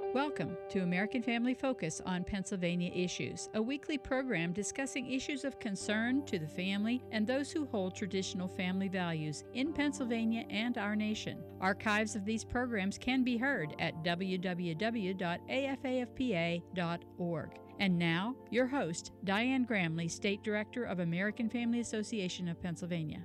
Welcome to American Family Focus on Pennsylvania Issues, a weekly program discussing issues of concern to the family and those who hold traditional family values in Pennsylvania and our nation. Archives of these programs can be heard at www.afafpa.org. And now, your host, Diane Gramley, State Director of American Family Association of Pennsylvania.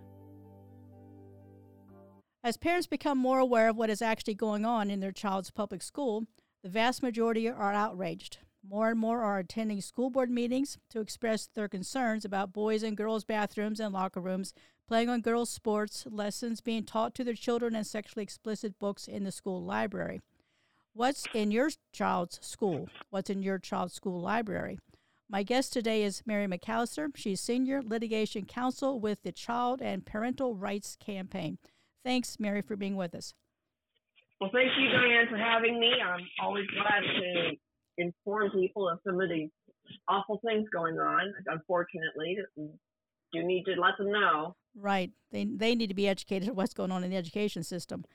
As parents become more aware of what is actually going on in their child's public school, the vast majority are outraged. More and more are attending school board meetings to express their concerns about boys and girls' bathrooms and locker rooms, playing on girls' sports, lessons being taught to their children, and sexually explicit books in the school library. What's in your child's school? What's in your child's school library? My guest today is Mary McAllister. She's Senior Litigation Counsel with the Child and Parental Rights Campaign. Thanks, Mary, for being with us. Well, thank you, Diane, for having me. I'm always glad to inform people of some of these awful things going on. Unfortunately, you need to let them know. Right. They need to be educated on what's going on in the education system.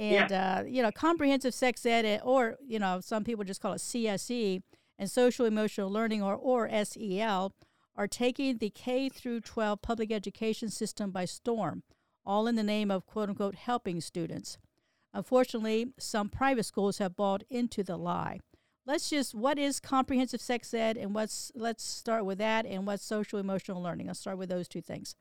And, comprehensive sex ed, or, some people just call it CSE, and social emotional learning, or SEL, are taking the K through 12 public education system by storm, all in the name of, quote unquote, helping students. Unfortunately, some private schools have bought into the lie. What is comprehensive sex ed, and let's start with that, and what's social emotional learning? I'll start with those two things.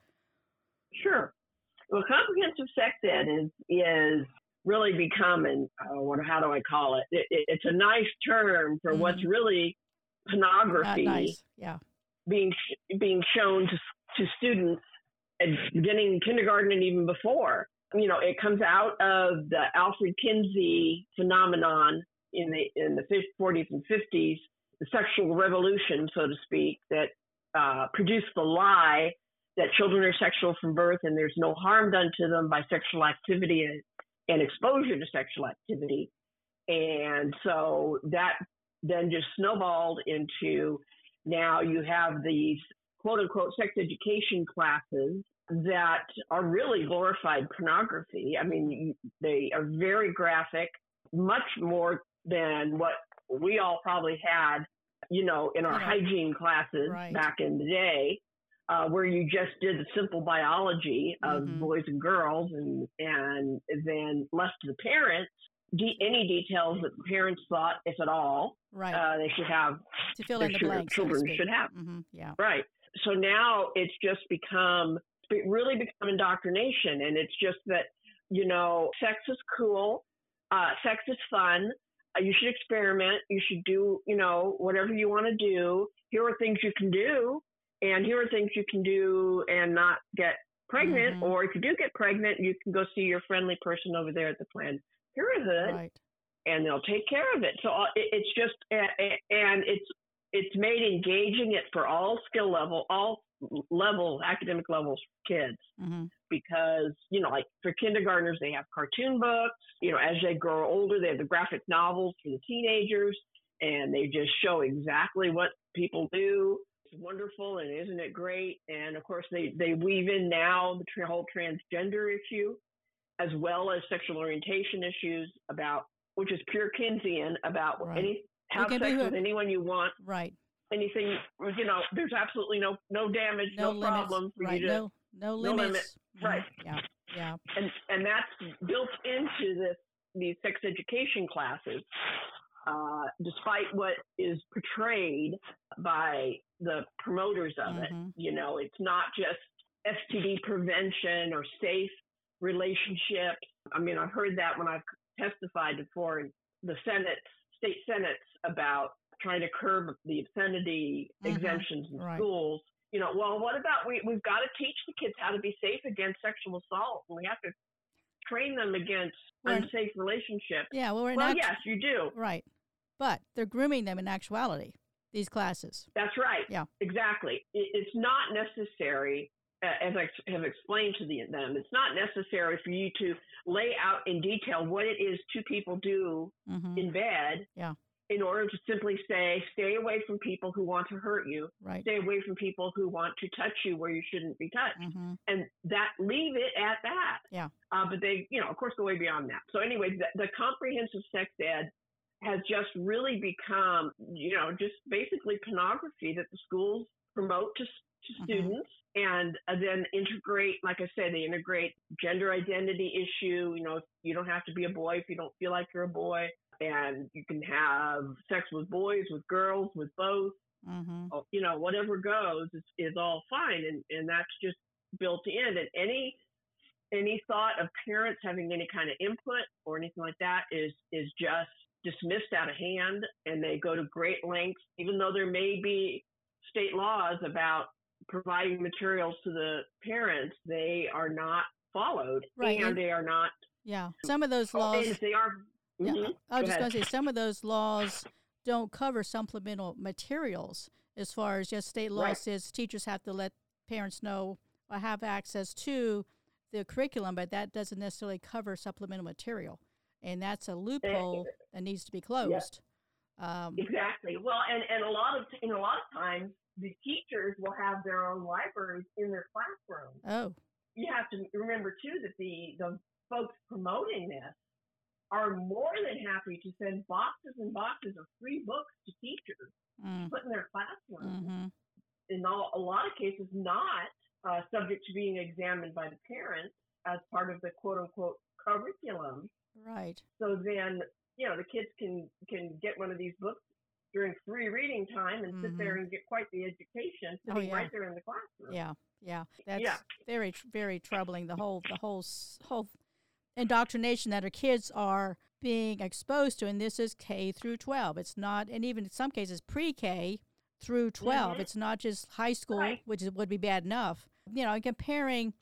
Sure. Well, comprehensive sex ed is really becoming, how do I call it? It's a nice term for what's really pornography. Not nice. Yeah. Being shown to students at beginning kindergarten and even before. It comes out of the Alfred Kinsey phenomenon in the 40s and 50s, the sexual revolution, so to speak, that produced the lie that children are sexual from birth and there's no harm done to them by sexual activity and exposure to sexual activity. And so that then just snowballed into now you have these quote-unquote sex education classes that are really glorified pornography. I mean, they are very graphic, much more than what we all probably had, in our hygiene classes back in the day, where you just did the simple biology of boys and girls and then left to the parents any details that the parents thought, if at all, they should have, to fill in the blanks, children should have. Yeah. Right. So now it's just really become indoctrination. And it's just that, sex is cool. Sex is fun. You should experiment. You should do, whatever you want to do. Here are things you can do. And here are things you can do and not get pregnant. Or if you do get pregnant, you can go see your friendly person over there at the Planned Parenthood. And they'll take care of it. So it's just, and it's made engaging it for all skill level, academic levels for kids. Because, like for kindergartners, they have cartoon books. As they grow older, they have the graphic novels for the teenagers, and they just show exactly what people do. It's wonderful, and isn't it great? And of course, they weave in now the whole transgender issue, as well as sexual orientation issues which is pure Keynesian, about have sex with anyone you want. Right. Anything, there's absolutely no damage, no problem for you to. No limits. Right. Yeah. And that's built into these sex education classes, despite what is portrayed by the promoters of it. It's not just STD prevention or safe relationships. I mean, I've heard that when I've testified before the state senates about trying to curb the obscenity exemptions in schools. What about we've got to teach the kids how to be safe against sexual assault, and we have to train them against unsafe relationships. Yeah, yes, you do. Right. But they're grooming them in actuality, these classes. That's right. Yeah. Exactly. It's not necessary, as I have explained to them, it's not necessary for you to lay out in detail what it is two people do in bed. Yeah. In order to simply say, stay away from people who want to hurt you. Right. Stay away from people who want to touch you where you shouldn't be touched. And leave it at that. Yeah. But they, of course, go way beyond that. So anyway, the comprehensive sex ed has just really become, just basically pornography that the schools promote to students, and then integrate, like I said, they integrate gender identity issue. You don't have to be a boy if you don't feel like you're a boy, and you can have sex with boys, with girls, with both. Whatever goes is all fine, and that's just built in. And any thought of parents having any kind of input or anything like that is just dismissed out of hand, and they go to great lengths, even though there may be state laws about providing materials to the parents. They are not followed, right. And they are not. Yeah, some of those laws. If they are. Yeah, I was just going to say some of those laws don't cover supplemental materials. As far as just state law says, teachers have to let parents know or have access to the curriculum, but that doesn't necessarily cover supplemental material, and that's a loophole that needs to be closed. Exactly. Well, and a lot of times the teachers will have their own libraries in their classroom. Oh. You have to remember too that the folks promoting this are more than happy to send boxes and boxes of free books to teachers to put in their classroom. In a lot of cases, not subject to being examined by the parents as part of the quote-unquote curriculum. Right. So then, the kids can get one of these books during free reading time and sit there and get quite the education sitting right there in the classroom. Yeah. That's very, very troubling. The whole indoctrination that our kids are being exposed to, and this is K through 12. It's not, and even in some cases pre-K through 12. It's not just high school, which would be bad enough. Comparing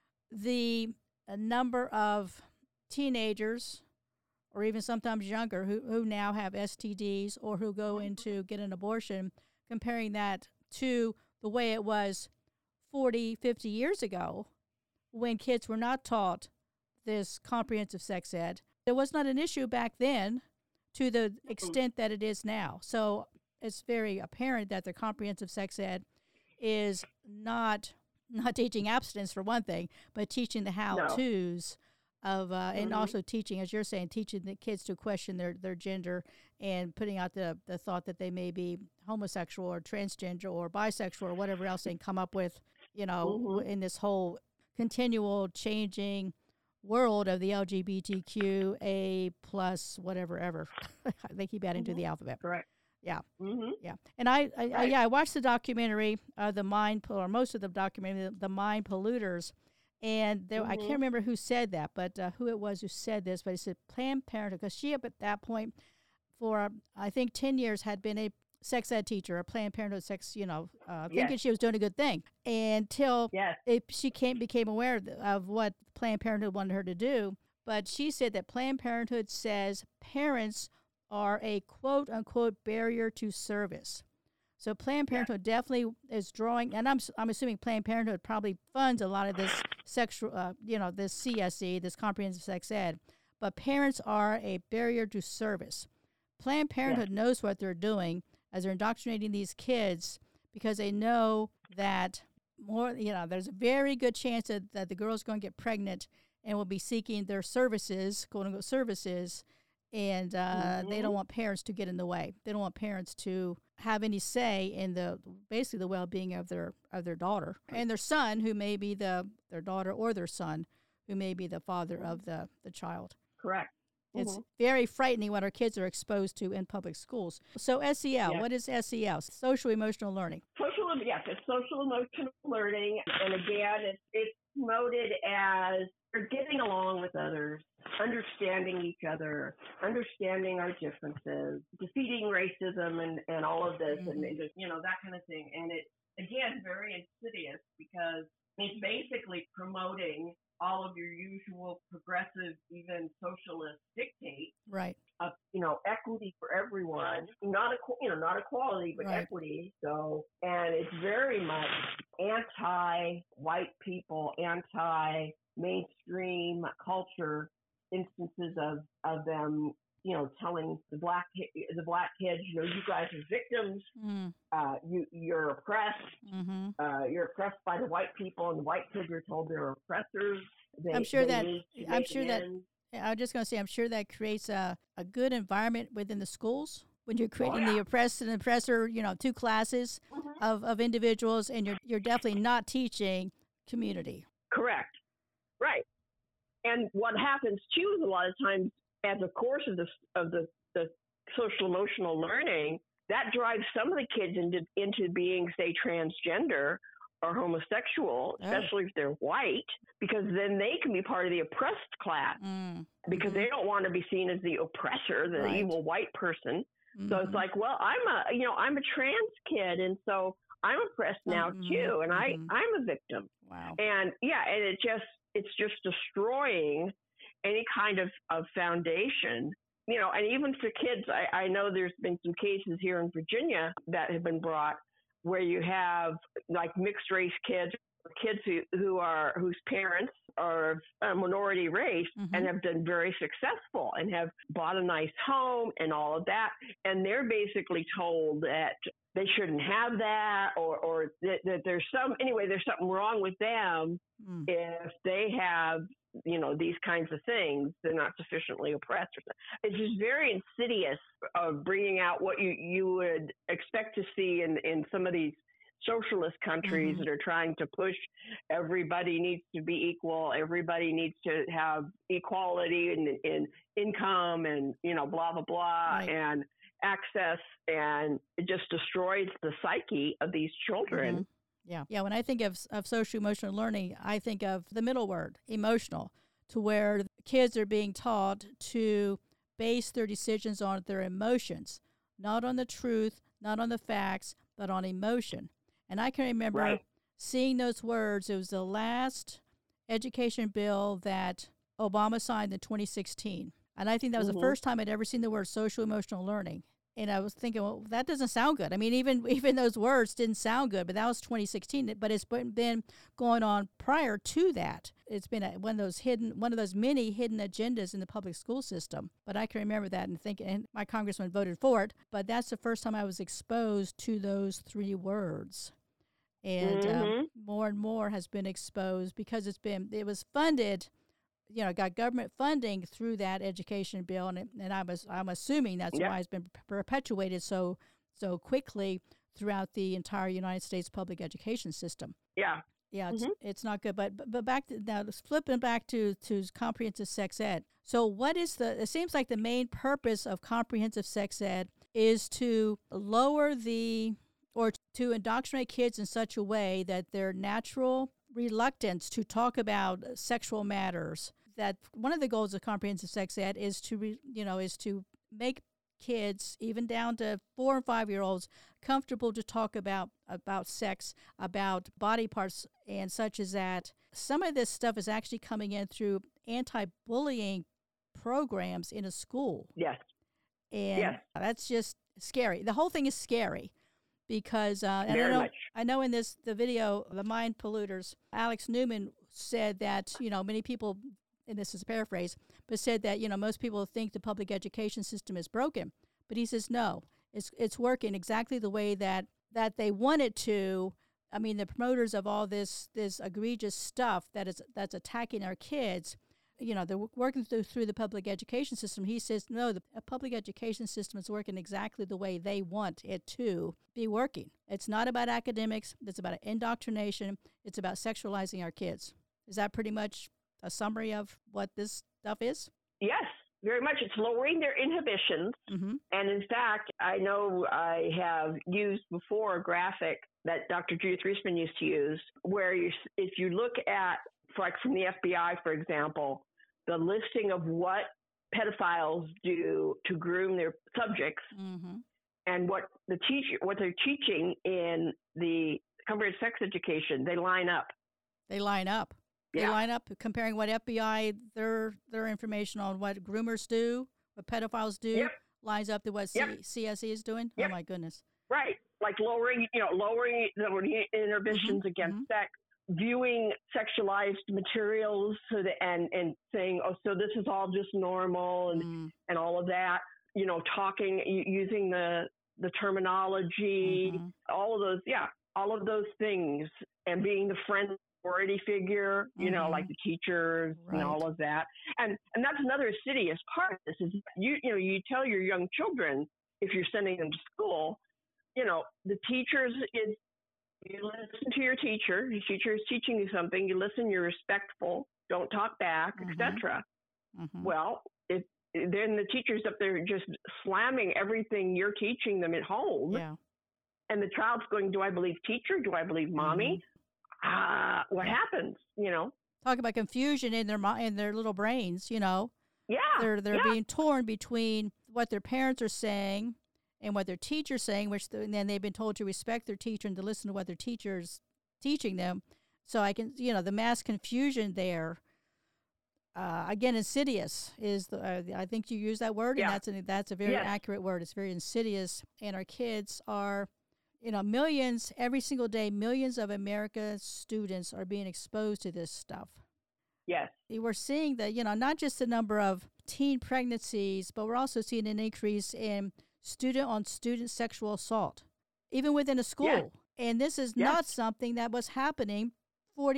the number of teenagers or even sometimes younger who now have STDs or who go in to get an abortion, comparing that to the way it was 40, 50 years ago when kids were not taught this comprehensive sex ed. It was not an issue back then to the extent that it is now. So it's very apparent that the comprehensive sex ed is not teaching abstinence for one thing, but teaching the how-tos of, and also teaching, as you're saying, teaching the kids to question their gender and putting out the thought that they may be homosexual or transgender or bisexual or whatever else they can come up with, in this whole continual changing world of the LGBTQ, A plus, whatever ever. They keep adding to the alphabet. Correct. Yeah. Yeah. And I watched the documentary, most of the documentary, The Mind Polluters. And I can't remember who said that, but who it was who said this, but he said Planned Parenthood, because she, at that point, for I think 10 years, had been a sex ed teacher, a Planned Parenthood thinking she was doing a good thing, until she became aware of what Planned Parenthood wanted her to do. But she said that Planned Parenthood says parents are a quote-unquote barrier to service. So Planned Parenthood definitely is drawing, and I'm assuming Planned Parenthood probably funds a lot of this sexual, this CSE, this comprehensive sex ed. But parents are a barrier to service. Planned Parenthood knows what they're doing as they're indoctrinating these kids, because they know that there's a very good chance that the girl's going to get pregnant and will be seeking their services, quote-unquote services, and they don't want parents to get in the way. They don't want parents to have any say in the well-being of their daughter and their son, who may be their daughter, or their son, who may be the father of the child. Correct. It's very frightening what our kids are exposed to in public schools. So SEL, what is SEL? Social Emotional Learning. It's social emotional learning, and again, it's promoted as getting along with others, understanding each other, understanding our differences, defeating racism, and all of this, and just, that kind of thing. And it's, again, very insidious, because it's basically promoting all of your usual progressive, even socialist dictates, right? Of equity for everyone, not equality, but equity. So, and it's very much anti-white people, anti-mainstream culture instances of them, telling the black kids, you guys are victims. You're oppressed. You're oppressed by the white people, and the white kids are told they're oppressors. I was just going to say, I'm sure that creates a good environment within the schools when you're creating the oppressed and oppressor, two classes of individuals, and you're definitely not teaching community. Correct. Right. And what happens too is a lot of times as a course of the social emotional learning, that drives some of the kids into being, say, transgender or homosexual, especially if they're white, because then they can be part of the oppressed class because they don't want to be seen as the oppressor, the evil white person. So it's like, well, I'm a trans kid, and so I'm oppressed now too, and I'm a victim. Wow. And and it's just destroying any kind of foundation. And even for kids, I know there's been some cases here in Virginia that have been brought where you have like mixed race kids whose parents are a minority race and have been very successful and have bought a nice home and all of that. And they're basically told that they shouldn't have that or that there's something wrong with them if they have, these kinds of things. They're not sufficiently oppressed or something. It's just very insidious of bringing out what you would expect to see in some of these socialist countries that are trying to push everybody needs to be equal, everybody needs to have equality in income and blah blah blah and access, and it just destroys the psyche of these children. Yeah. When I think of social emotional learning, I think of the middle word, emotional, to where kids are being taught to base their decisions on their emotions, not on the truth, not on the facts, but on emotion. And I can remember seeing those words. It was the last education bill that Obama signed in 2016. And I think that was the first time I'd ever seen the word social emotional learning. And I was thinking, well, that doesn't sound good. I mean, even those words didn't sound good, but that was 2016. But it's been going on prior to that. It's been one of those many hidden agendas in the public school system. But I can remember that and think, and my congressman voted for it. But that's the first time I was exposed to those three words. And more and more has been exposed because it was funded. Got government funding through that education bill, and I'm assuming that's why it's been perpetuated so quickly throughout the entire United States public education system. Yeah, it's not good. But back to, now, flipping back to comprehensive sex ed. So it seems like the main purpose of comprehensive sex ed is to lower or to indoctrinate kids in such a way that their natural reluctance to talk about sexual matters. That one of the goals of comprehensive sex ed is to make kids, even down to 4 and 5 year olds, comfortable to talk about sex, about body parts, and such as that. Some of this stuff is actually coming in through anti-bullying programs in a school. Yes. And that's just scary. The whole thing is scary. Because I know in the video, The Mind Polluters, Alex Newman said that, many people, and this is a paraphrase, but said that, most people think the public education system is broken. But he says, no, it's working exactly the way that they want it to. I mean, the promoters of all this egregious stuff that's attacking our kids, they're working through the public education system. He says, no, the public education system is working exactly the way they want it to be working. It's not about academics. It's about indoctrination. It's about sexualizing our kids. Is that pretty much a summary of what this stuff is? Yes, very much. It's lowering their inhibitions. And in fact, I know I have used before a graphic that Dr. Judith Reisman used to use, where if you look at, like from the FBI, for example, the listing of what pedophiles do to groom their subjects and what they're teaching in the comprehensive sex education, they line up. They line up. Yeah. They line up comparing what FBI, their information on what groomers do, what pedophiles do, lines up to what CSE is doing. Oh my goodness. Right. Like lowering the inhibitions against sex, viewing sexualized materials and saying, oh, so this is all just normal and all of that, talking, using the terminology, all of those things, and being the friend authority figure, like the teachers and all of that. And that's another insidious part of this is you tell your young children, if you're sending them to school, the teachers you listen to your teacher is teaching you something, you listen, you're respectful, don't talk back, etc. Well, then the teacher's up there just slamming everything you're teaching them at home. Yeah. And the child's going, do I believe teacher? Do I believe mommy? What happens? Talk about confusion in their little brains. Yeah. They're being torn between what their parents are saying and what their teacher's saying, and then they've been told to respect their teacher and to listen to what their teacher's teaching them. So the mass confusion there. Again, insidious is I think you use that word, and that's a very accurate word. It's very insidious, and our kids are, millions every single day. Millions of America's students are being exposed to this stuff. Yes, we're seeing that not just the number of teen pregnancies, but we're also seeing an increase in student-on-student sexual assault, even within a school. Yes. And this is not something that was happening 40,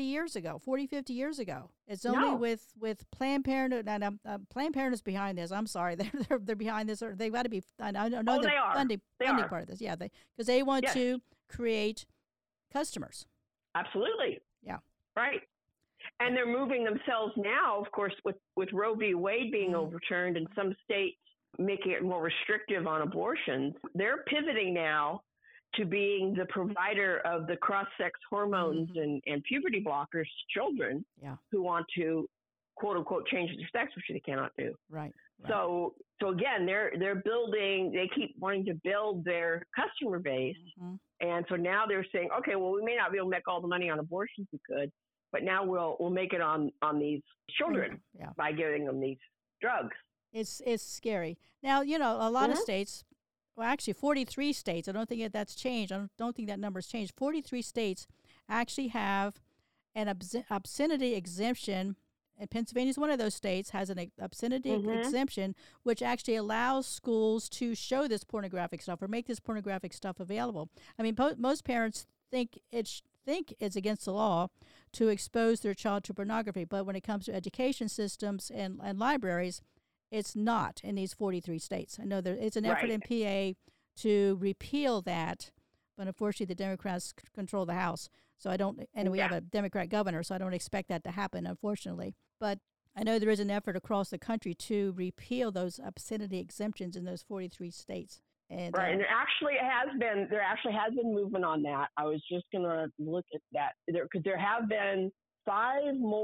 50 years ago. It's only with Planned Parenthood, and Planned Parenthood is behind this. I'm sorry, they're behind this. Or they've got to be. I know they are funding part of this. Yeah, because they want to create customers. Absolutely. Yeah. Right. And they're moving themselves now, of course, with Roe v. Wade being overturned and some states making it more restrictive on abortions. They're pivoting now to being the provider of the cross-sex hormones and puberty blockers to children who want to, quote unquote, change their sex, which they cannot do. Right. So again, they're building. They keep wanting to build their customer base, and so now they're saying, okay, well, we may not be able to make all the money on abortions we could, but now we'll make it on these children by giving them these drugs. It's scary. Now a lot of states. Well, actually, 43 states. I don't think that's changed. I don't think that number's changed. 43 states actually have an obscenity exemption, and Pennsylvania is one of those states, has an obscenity exemption, which actually allows schools to show this pornographic stuff or make this pornographic stuff available. I mean, most parents think it's against the law to expose their child to pornography, but when it comes to education systems and libraries, it's not in these 43 states. I know it's an effort in PA to repeal that, but unfortunately the Democrats control the House. So we have a Democrat governor, so I don't expect that to happen, unfortunately. But I know there is an effort across the country to repeal those obscenity exemptions in those 43 states. And, and there actually has been movement on that. I was just going to look at that because there have been 5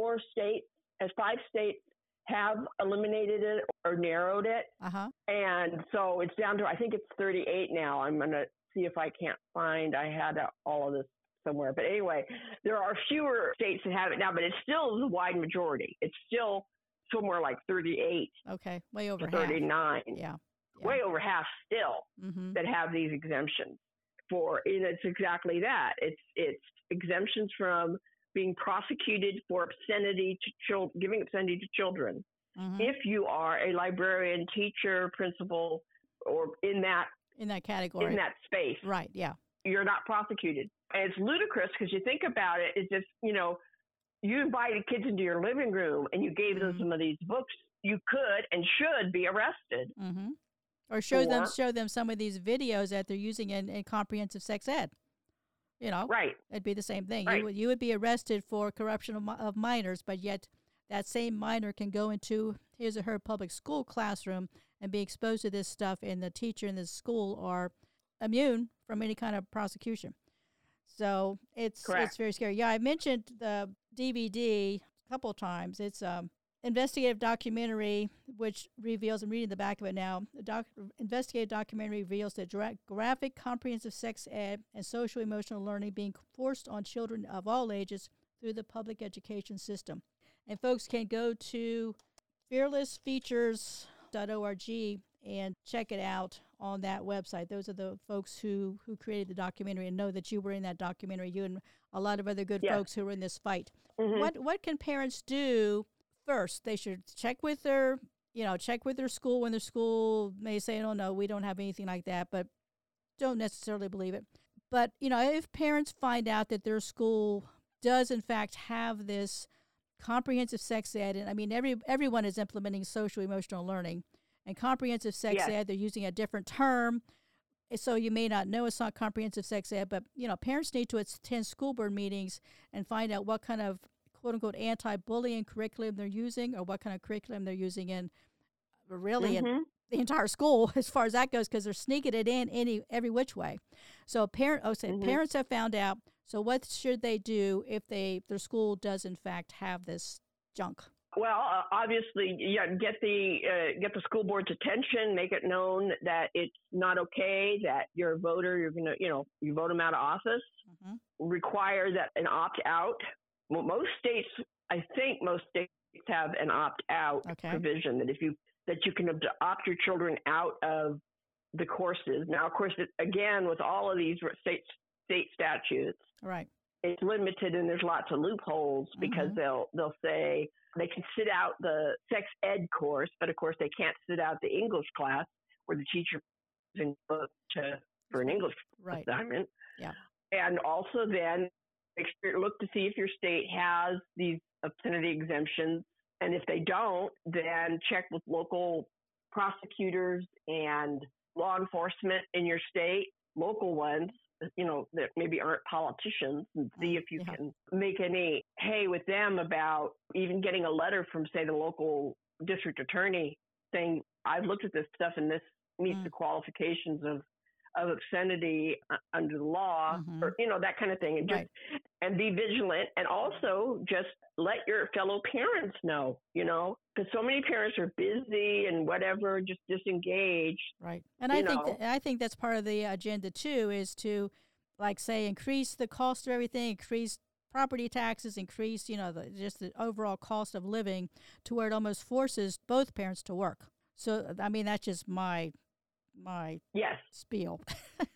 states have eliminated it or narrowed it. And so it's down to, I think it's 38 now. I'm going to see if I can't find, I had all of this somewhere. But anyway, there are fewer states that have it now, but it still is a wide majority. It's still somewhere like 38. Okay, way over 39. Half. Yeah. Way over half still that have these exemptions and it's exactly that. It's exemptions from being prosecuted for obscenity to giving obscenity to children. If you are a librarian, teacher, principal, or in that category, in that space, right? Yeah, you're not prosecuted. And it's ludicrous because you think about it. It's just you invited kids into your living room and you gave them some of these books. You could and should be arrested. Or show them some of these videos that they're using in comprehensive sex ed. Right. It'd be the same thing. Right. You would be arrested for corruption of minors, but yet that same minor can go into his or her public school classroom and be exposed to this stuff, and the teacher in the school are immune from any kind of prosecution. So it's very scary. Yeah, I mentioned the DVD a couple of times. It's investigative documentary which reveals, I'm reading the back of it now, investigative documentary reveals that graphic comprehensive sex ed and social emotional learning being forced on children of all ages through the public education system. And folks can go to fearlessfeatures.org and check it out on that website. Those are the folks who created the documentary, and know that you were in that documentary, you and a lot of other good folks who were in this fight. What can parents do? First, they should check with their school when their school may say, oh, no, we don't have anything like that, but don't necessarily believe it. But, if parents find out that their school does in fact have this comprehensive sex ed, and I mean everyone is implementing social emotional learning, and comprehensive sex ed, they're using a different term, so you may not know it's not comprehensive sex ed, but parents need to attend school board meetings and find out what kind of quote unquote anti-bullying curriculum they're using, or what kind of curriculum they're using in in the entire school as far as that goes, because they're sneaking it in every which way. So parents have found out. So what should they do if their school does in fact have this junk? Well, obviously, get the school board's attention, make it known that it's not okay, that you're a voter, you're gonna, you vote them out of office. Require that an opt out. Well, I think most states have an opt out provision that you can opt your children out of the courses. Now, of course, again, with all of these state statutes, right, it's limited and there's lots of loopholes because they'll say they can sit out the sex ed course, but of course they can't sit out the English class where the teacher is for an English assignment. Yeah. And also then look to see if your state has these obscenity exemptions. And if they don't, then check with local prosecutors and law enforcement in your state, local ones, that maybe aren't politicians, and see if you can make any hay with them about even getting a letter from, say, the local district attorney saying, I've looked at this stuff and this meets the qualifications of obscenity under the law, or, that kind of thing. And just, and be vigilant, and also just let your fellow parents know, because so many parents are busy and whatever, just disengaged. Right. And I think that's part of the agenda too, is to, like, say, increase the cost of everything, increase property taxes, increase, just the overall cost of living, to where it almost forces both parents to work. So, I mean, that's just my spiel.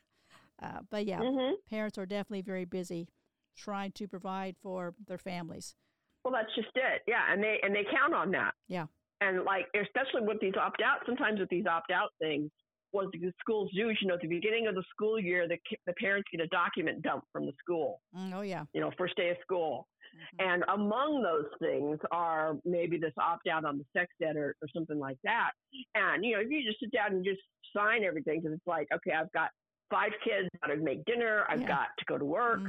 But yeah, parents are definitely very busy trying to provide for their families. Well, that's just it. Yeah, and they count on that. Yeah. And especially with these opt-out, sometimes with these opt-out things, what the schools do is, at the beginning of the school year, the parents get a document dump from the school. Oh, yeah. First day of school. And among those things are maybe this opt-out on the sex ed or something like that. And, if you just sit down and just sign everything, because it's like, okay, I've got 5 kids, I've got to make dinner, I've got to go to work.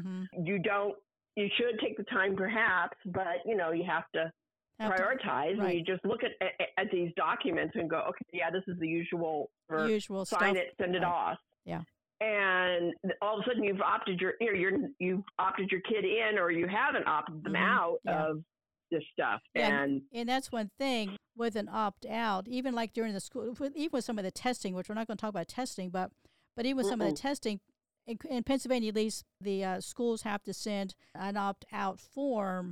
You should take the time perhaps, but, you have to prioritize. And you just look at these documents and go, okay, yeah, this is the usual usual sign stuff. It, send it off. Yeah. And all of a sudden you've opted you've opted your kid in, or you haven't opted them out of this stuff. Yeah, and that's one thing with an opt out, even like during the school, even with some of the testing, which we're not going to talk about testing, but even with some of the testing, in Pennsylvania, at least, the schools have to send an opt out form,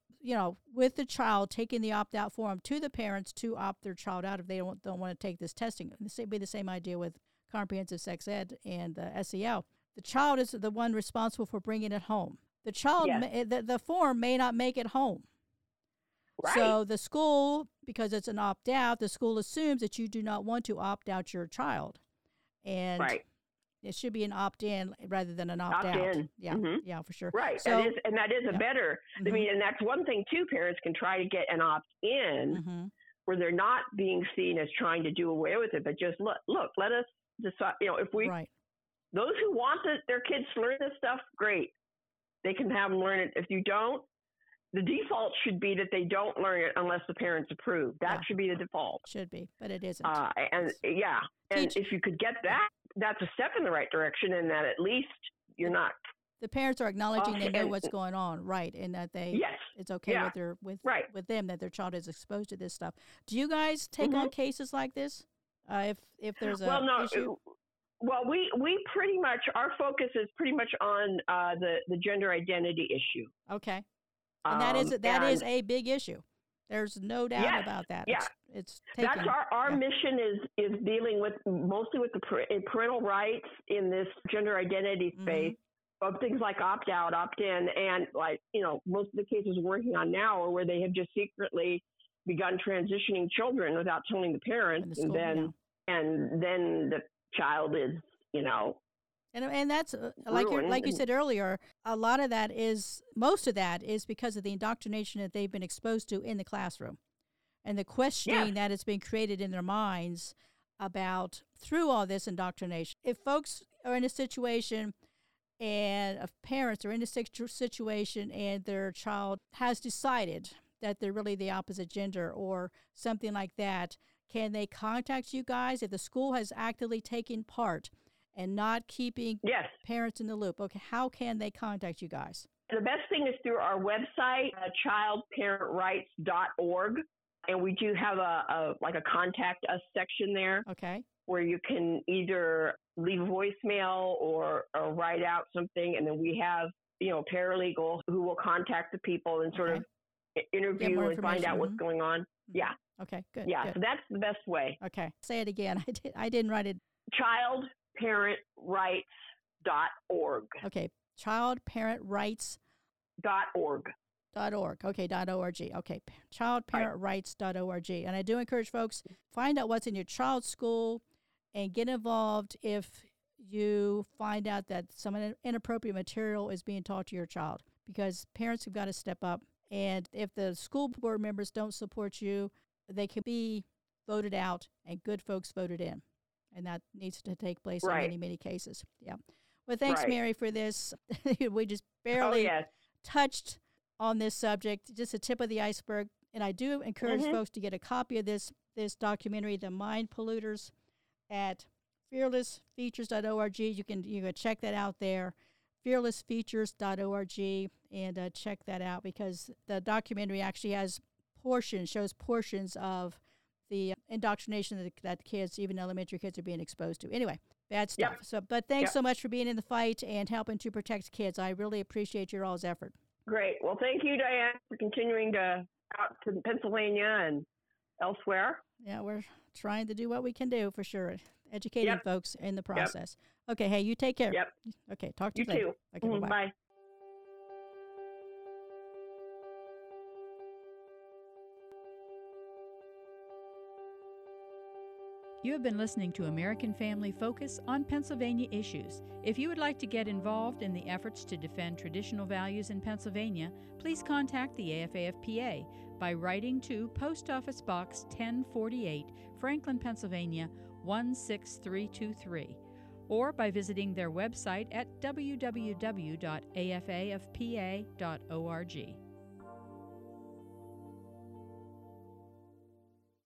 with the child, taking the opt out form to the parents to opt their child out if they don't want to take this testing. This would be the same idea with comprehensive sex ed and SEL. The child is the one responsible for bringing it home. The child, the form may not make it home. Right. So the school, because it's an opt-out, the school assumes that you do not want to opt out your child. And it should be an opt-in rather than an opt-out. Opt-in. Yeah, yeah, for sure. Right. So, that is a better, I mean, and that's one thing too, parents can try to get an opt-in where they're not being seen as trying to do away with it, but just look, let us decide, if we, those who want their kids to learn this stuff, great. They can have them learn it. If you don't, the default should be that they don't learn it unless the parents approve. That should be the default. Should be, but it isn't. And if you could get that, that's a step in the right direction, and that at least you're not. The parents are acknowledging they know what's going on, right, and that it's okay with them that their child is exposed to this stuff. Do you guys take on cases like this? If there's a issue? Well, we pretty much, our focus is pretty much on the gender identity issue. Okay. And that is a big issue. There's no doubt about that. Yeah. It's taken, that's our mission is dealing with mostly with the parental rights in this gender identity space of things like opt out, opt in, and most of the cases we're working on now are where they have just secretly begun transitioning children without telling the parents, and then the child is And that's like you said earlier, most of that is because of the indoctrination that they've been exposed to in the classroom, and the questioning that has been created in their minds about through all this indoctrination. If folks are in a situation, and if parents are in a situation, and their child has decided that they're really the opposite gender or something like that, can they contact you guys if the school has actively taken part and not keeping parents in the loop? Okay, how can they contact you guys? The best thing is through our website, childparentrights.org, and we do have a contact us section there. Okay. Where you can either leave a voicemail or write out something, and then we have a paralegal who will contact the people and sort of interview and find out what's going on. Mm-hmm. Yeah. Okay. Good. Yeah. Good. So that's the best way. Okay. Say it again. I didn't write it. Childparentrights.org. Okay. Childparentrights.org. Okay, .org. Okay, childparentrights.org. And I do encourage folks, find out what's in your child's school and get involved if you find out that some inappropriate material is being taught to your child, because parents have got to step up. And if the school board members don't support you, they can be voted out and good folks voted in. And that needs to take place in many, many cases. Yeah. Well, thanks, Mary, for this. We just barely touched on this subject, just the tip of the iceberg. And I do encourage folks to get a copy of this documentary, The Mind Polluters, at fearlessfeatures.org. You can check that out there, fearlessfeatures.org, and check that out, because the documentary actually shows portions of the indoctrination that kids, even elementary kids, are being exposed to. Anyway, bad stuff. But thanks so much for being in the fight and helping to protect kids. I really appreciate your all's effort. Great. Well, thank you, Diane, for continuing to out to Pennsylvania and elsewhere. Yeah, we're trying to do what we can do for sure, educating folks in the process. Okay, hey, you take care. Okay, talk to you later. You too. Okay, bye-bye. Bye. You have been listening to American Family Focus on Pennsylvania issues. If you would like to get involved in the efforts to defend traditional values in Pennsylvania, please contact the AFA-FPA by writing to Post Office Box 1048, Franklin, Pennsylvania 16323, or by visiting their website at www.afafpa.org.